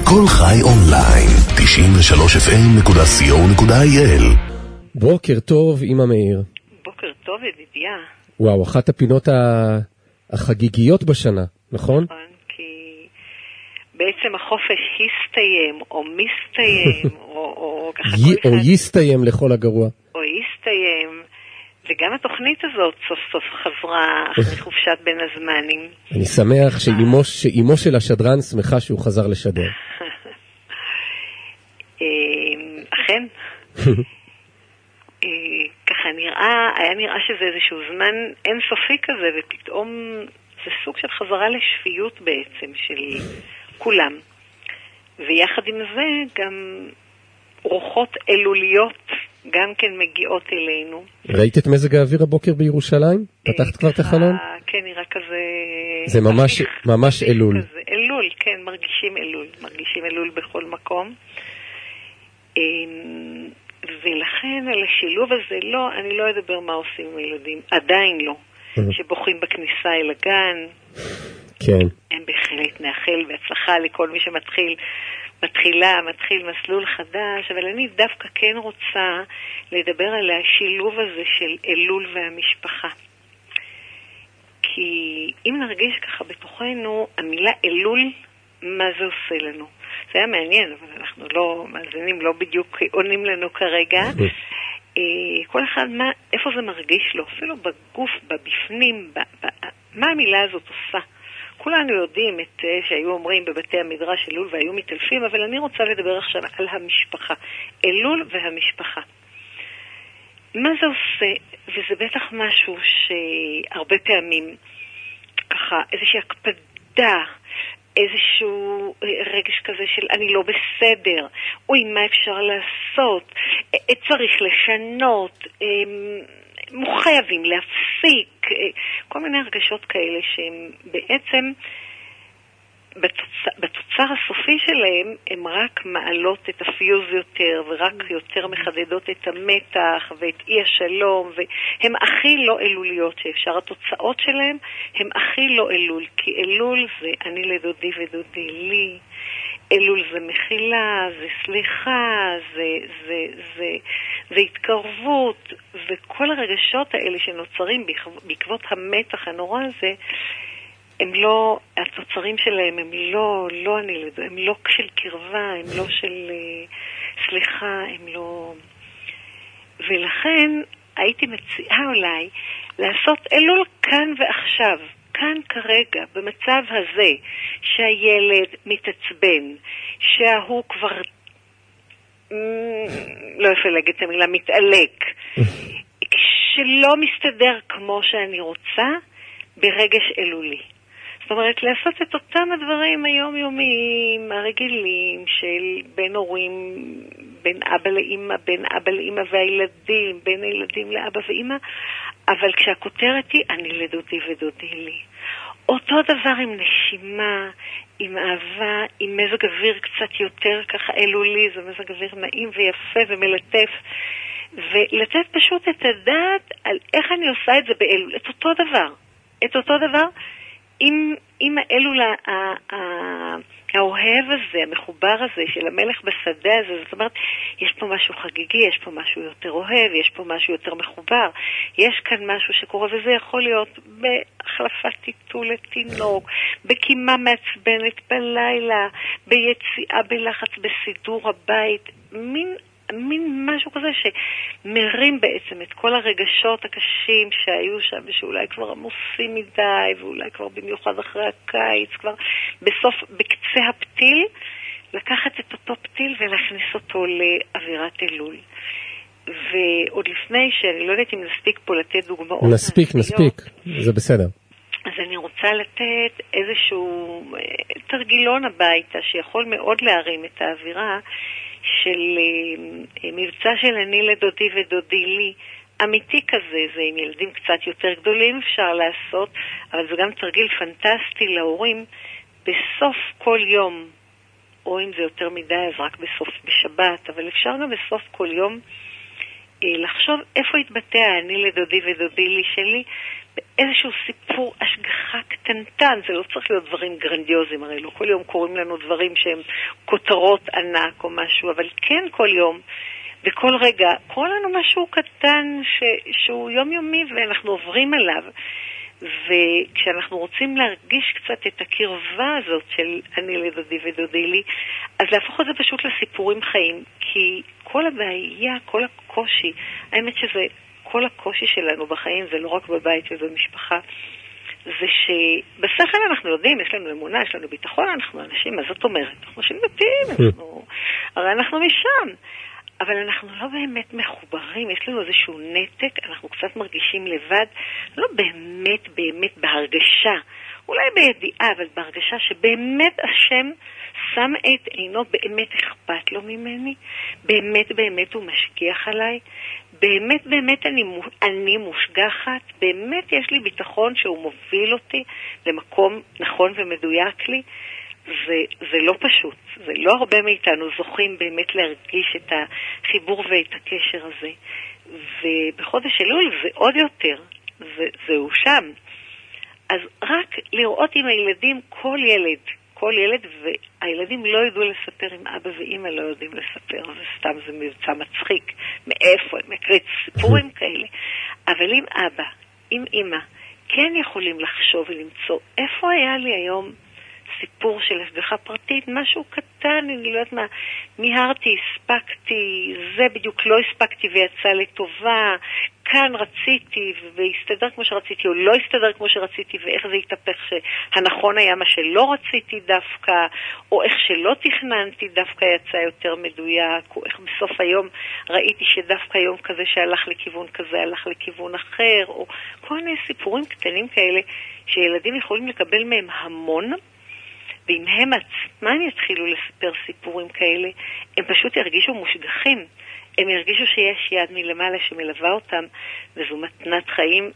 כל חי אונליין, 93fm.co.il. בוקר טוב, אמא מאיר. בוקר טוב, ידידיה. וואו, אחת הפינות החגיגיות בשנה, נכון? נכון, כי בעצם החופש הסתיים, או מסתיים, או ככה כל אחד. או יסתיים לכל הגרוע. או יסתיים, וגם התוכנית הזאת סוף סוף חזרה אחרי חופשת בין הזמנים. אני שמח שאימו של השדרן שמחה שהוא חזר לשדר. אכן. ככה היה נראה שזה איזשהו זמן אינסופי כזה, ופתאום זה סוג של חזרה לשפיות בעצם של כולם. ויחד עם זה גם רוחות אלוליות גם כן מגיעות אלינו. ראית את מזג האוויר הבוקר בירושלים? פתחת כבר את החלון? כן, נראה כזה... זה ממש אלול. אלול, כן, מרגישים אלול בכל מקום. ולכן על השילוב הזה אני לא אדבר מה עושים עם ילדים, עדיין לא, שבוחרים בכניסה אל הגן. כן. הם בהחלט נאחל בהצלחה לכל מי מתחיל מסלול חדש, אבל אני דווקא כן רוצה לדבר על השילוב הזה של אלול והמשפחה. כי אם נרגיש ככה בתוכנו, המילה אלול, מה זה עושה לנו? זה היה מעניין, אבל אנחנו לא מאזינים, לא בדיוק עונים לנו כרגע. כל אחד, איפה זה מרגיש לו? אפילו בגוף, בבפנים, מה המילה הזאת עושה? כולנו יודעים את שהיו אומרים בבתי המדרש אלול והיו מתעלפים, אבל אני רוצה לדבר עכשיו על המשפחה. אלול והמשפחה. מה זה עושה? וזה בטח משהו שהרבה פעמים, ככה, איזושהי הקפדה, איזשהו רגש כזה של אני לא בסדר, אוי, מה אפשר לעשות, צריך לשנות, חייבים להפסיק, כל מיני הרגשות כאלה שהם בעצם בתוצר הסופי שלהם הם רק מעלות את הפיוז יותר ורק יותר מחדדות את המתח ואת אי השלום, והם הכי לא אלוליות שאפשר. התוצאות שלהם הם הכי לא אלול, כי אלול זה אני לדודי ודודי לי, אלול זה מחילה, זה סליחה, זה התקרבות, וכל הרגשות האלה שנוצרים בעקבות המתח הנורא הזה, הם לא, התוצרים שלהם הם לא אני לדו, הם לא של קרבה, הם לא של סליחה, הם לא... ולכן הייתי מציעה אולי לעשות אלול כאן ועכשיו, כאן כרגע, במצב הזה, שהילד מתעצבן, שההוא כבר, לא יפה להגיד את המילה, מתעלק, שלא מסתדר כמו שאני רוצה, ברגש אלולי. זאת אומרת, לעשות את אותם הדברים היומיומיים, הרגילים של בין הורים, בין אבא לאמא, בין אבא לאמא והילדים, בין הילדים לאבא ואמא, אבל כשהכותרת היא, אני לדודי ודודי לי. אותו דבר עם נשימה, עם אהבה, עם מזג אוויר קצת יותר ככה אלולי, זה מזג אוויר נעים ויפה ומלטף, ולתת פשוט את הדעת על איך אני עושה את זה באלול, את אותו דבר, עם האלול האוהב הזה, המחובר הזה של המלך בשדה הזה. זאת אומרת, יש פה משהו חגיגי, יש פה משהו יותר אוהב, יש פה משהו יותר מחובר, יש כאן משהו שקורה, וזה יכול להיות בהחלפת טיטול לתינוק, בקימה מעצבנת בלילה, ביציאה בלחץ, בסידור הבית, מין משהו כזה שמרים בעצם את כל הרגשות הקשים שהיו שם ושאולי כבר עמוסים מדי ואולי כבר במיוחד אחרי הקיץ, כבר בקצה הפתיל, לקחת את אותו פתיל ולהכניס אותו לאווירת אלול. ועוד לפני שאני לא יודעת אם נספיק פה לתת דוגמאות. נספיק, זה בסדר. אז אני רוצה לתת איזשהו תרגילון הביתה שיכול מאוד להרים את האווירה של מבצע של אני לדודי ודודי לי, אמיתי כזה. זה עם ילדים קצת יותר גדולים אפשר לעשות, אבל זה גם תרגיל פנטסטי להורים בסוף כל יום, או אם זה יותר מדי אז רק בשבת, אבל אפשר גם בסוף כל יום לחשוב איפה התבטא אני לדודי ודודי לי שלי, איזשהו סיפור השגחה קטנטן, זה לא צריך להיות דברים גרנדיוזיים, הרי לא כל יום קוראים לנו דברים שהם כותרות ענק או משהו, אבל כן כל יום, וכל רגע, קורא לנו משהו קטן שהוא יומיומי ואנחנו עוברים עליו, וכשאנחנו רוצים להרגיש קצת את הקרבה הזאת של אני לדודי ודודי לי, אז להפוך את זה פשוט לסיפורים חיים, כי כל הבעיה, כל הקושי, האמת שזה כל הקושי שלנו בחיים, זה לא רק בבית ובמשפחה, זה שבשכל אנחנו יודעים, יש לנו אמונה, יש לנו ביטחון, אנחנו אנשים, מה זאת אומרת? אנחנו אנשים דתיים, הרי אנחנו משם. אבל אנחנו לא באמת מחוברים, יש לנו איזשהו נתק, אנחנו קצת מרגישים לבד, לא באמת בהרגשה, אולי בידיעה, אבל בהרגשה שבאמת השם שם את עינו, באמת אכפת לו ממני, באמת הוא משגיח עליי, באמת אני מושגחת, באמת יש לי ביטחון שהוא מוביל אותי למקום נכון ומדויק לי, זה לא פשוט, זה לא הרבה מאיתנו זוכים באמת להרגיש את החיבור ואת הקשר הזה, ובחודש אלול זה עוד יותר, זהו שם. אז רק לראות עם הילדים כל ילד, והילדים לא ידעו לספר אם אבא ואמא לא יודעים לספר, זה סתם, זה מבצע מצחיק, מאיפה, הם מקריץ סיפורים כאלה, אבל אם אבא, אם אמא, כן יכולים לחשוב ולמצוא, איפה היה לי היום סיפור של השגחה פרטית, משהו קטן, אני לא יודעת מה, מיהרתי, הספקתי, זה בדיוק לא הספקתי ויצא לטובה, כאן רציתי והסתדר כמו שרציתי או לא הסתדר כמו שרציתי, ואיך זה התהפך שהנכון היה מה שלא רציתי דווקא, או איך שלא תכננתי דווקא יצא יותר מדויק, או איך בסוף היום ראיתי שדווקא יום כזה שהלך לכיוון כזה, הלך לכיוון אחר, או כל מיני סיפורים קטנים כאלה שילדים יכולים לקבל מהם המון, ואם הם עצמם יתחילו לספר סיפורים כאלה, הם פשוט ירגישו מושגחים. הם ירגישו שיש יד מלמעלה שמלווה אותם, וזו מתנת חיים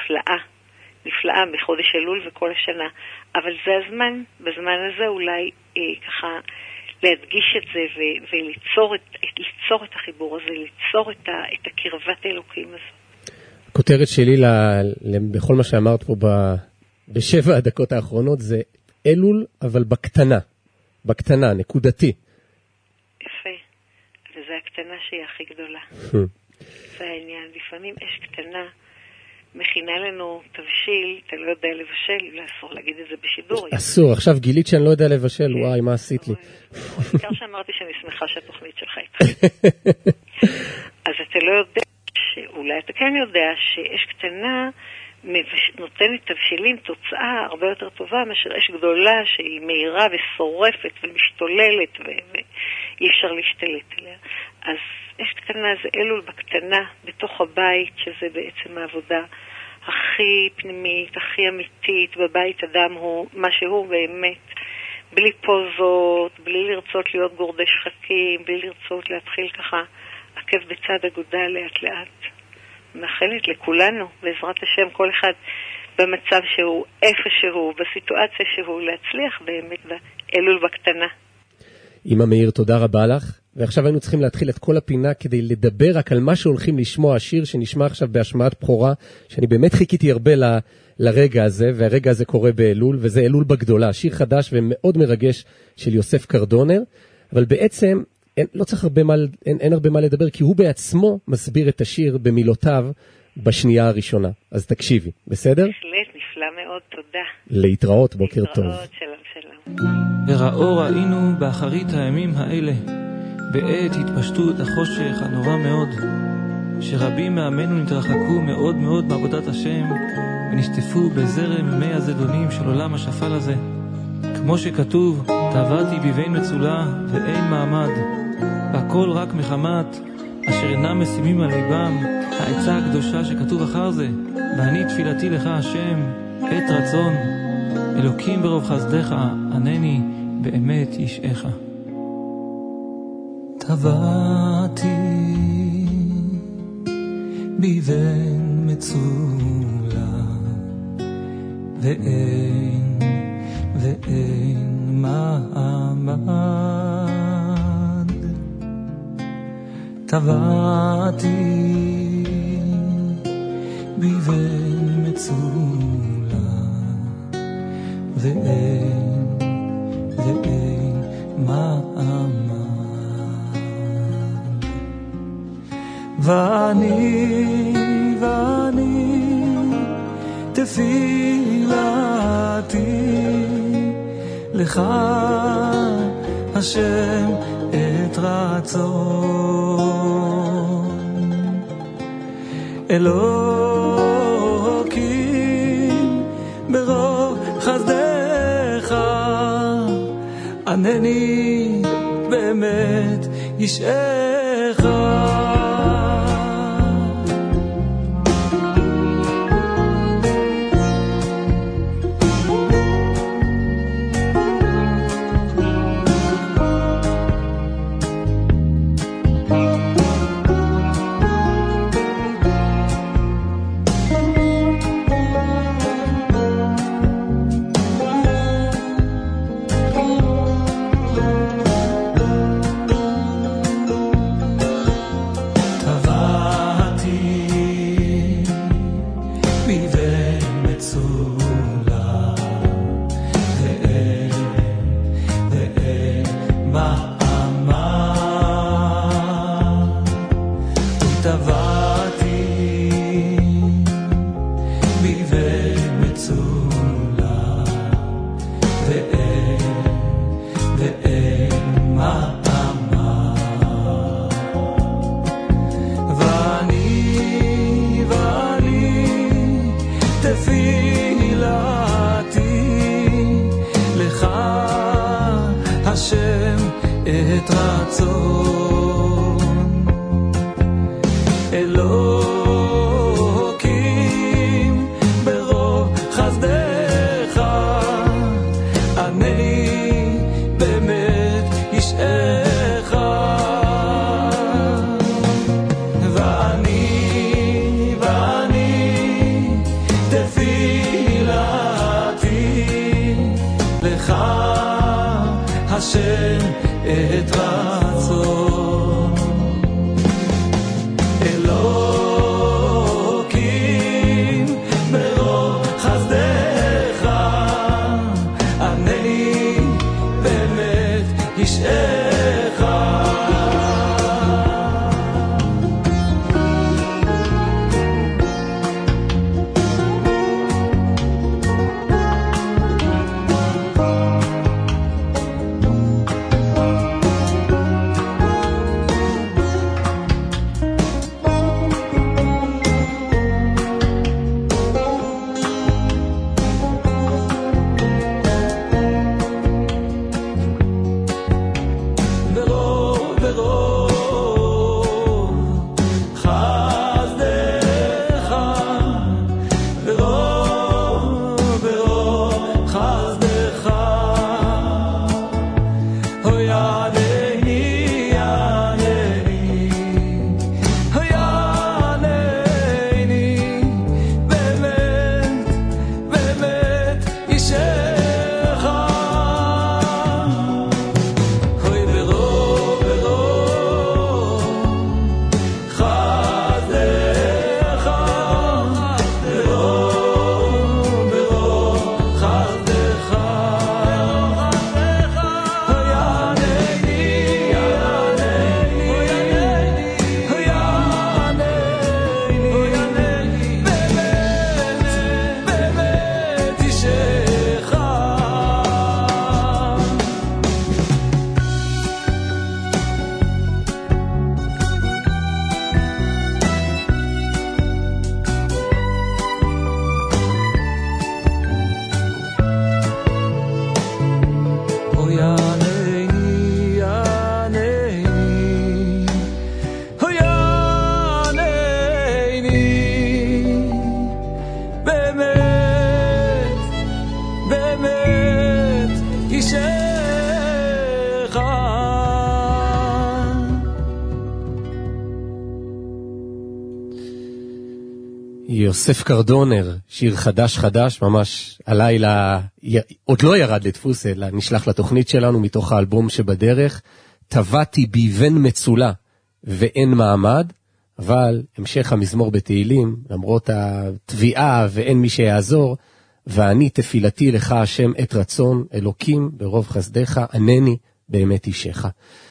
נפלאה בחודש אלול וכל השנה. אבל זה הזמן, בזמן הזה אולי ככה להדגיש את זה וליצור את החיבור הזה, ליצור את הקרבת האלוקים הזאת. הכותרת שלי בכל מה שאמרת פה בשבע הדקות האחרונות זה אלול, אבל בקטנה, נקודתי. יפה. וזו הקטנה שהיא הכי גדולה. זה העניין. לפעמים אש קטנה מכינה לנו תבשיל, אתה לא יודע לבשל, לא אסור להגיד את זה בשידור. אסור, עכשיו גילית שאני לא יודע לבשל, וואי, מה עשית לי? בעיקר שאמרתי שאני שמחה שהתוכנית שלך איתך. אז אתה לא יודע, אולי אתה כן יודע שאש קטנה נותנת תבשילים תוצאה הרבה יותר טובה מאשר אש גדולה שהיא מהירה ושורפת ומשתוללת ואי אפשר להשתלט עליה. אז אש קטנה זה אלול בקטנה בתוך הבית, שזה בעצם העבודה הכי פנימית, הכי אמיתית. בבית אדם הוא מה שהוא באמת, בלי פוזות, בלי לרצות להיות גורדי שחקים, בלי לרצות להתחיל ככה עקב בצד אגודל לאט לאט. מאחלת לכולנו, בעזרת השם, כל אחד במצב שהוא, איפה שהוא, בסיטואציה שהוא, להצליח באמת באלול בקטנה. אמא מאיר, תודה רבה לך. ועכשיו היינו צריכים להתחיל את כל הפינה כדי לדבר רק על מה שהולכים לשמוע, השיר שנשמע עכשיו בהשמעת בחורה, שאני באמת חיכיתי הרבה לרגע הזה, והרגע הזה קורה באלול, וזה אלול בגדולה, שיר חדש ומאוד מרגש של יוסף קרדונר, אבל בעצם לא צריך אין הרבה מה לדבר, כי הוא בעצמו מסביר את השיר במילותיו בשנייה הראשונה. אז תקשיבי, בסדר? בהחלט, נפלא מאוד, תודה. להתראות, בוקר טוב. להתראות, שלום. וראו ראינו באחרית הימים האלה, בעת התפשטות החושך הנורא מאוד, שרבים מעמנו נתרחקו מאוד מאוד מעבודת השם, ונשטפו בזרם מי הזדונים של עולם השפל הזה. כמו שכתוב, טבעתי בבין מצולה ואין מעמד, והכל רק מחמת אשר אינם משימים על ליבם העצה הקדושה שכתוב אחר זה, ואני תפילתי לך השם עת רצון, אלוקים ברוב חסדך ענני באמת ישעך. טבעתי בבין מצולה ואין מעמד, טבעתי בבין מצולה ואין מעמד ואני תפילתי לך השם את רצון אלוקים ברוב חסדך ענני באמת ישעך יוסף קרדונר, שיר חדש, ממש הלילה, עוד לא ירד לדפוס, אלא נשלח לתוכנית שלנו מתוך האלבום שבדרך, טבעתי בי בן מצולה ואין מעמד, אבל המשך המזמור בתהילים, למרות התביעה ואין מי שיעזור, ואני תפילתי לך השם את רצון, אלוקים ברוב חסדך, ענני באמת אישך.